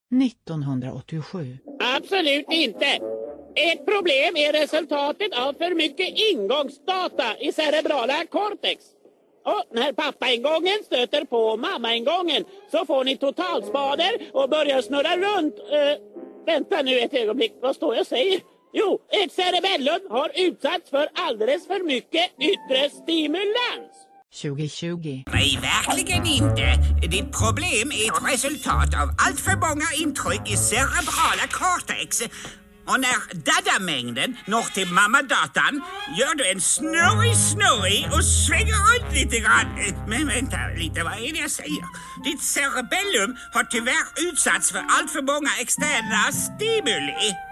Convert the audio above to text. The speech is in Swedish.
1987. Absolut inte. Ett problem är resultatet av för mycket ingångsdata i cerebrala cortex. Och när pappaingången stöter på mammaingången så får ni totalspader och börjar snurra runt. Vänta nu ett ögonblick, vad står jag och säger? Jo, ett cerebellum har utsatts för alldeles för mycket yttre stimulans. 2020. Nej, verkligen inte. Ditt problem är ett resultat av allt för många intryck i cerebrala cortex. Och när datamängden når till mammadatan gör du en snurrig och svänger runt lite grann. Men vänta lite, vad är det jag säger? Ditt cerebellum har tyvärr utsatts för allt för många externa stimuli.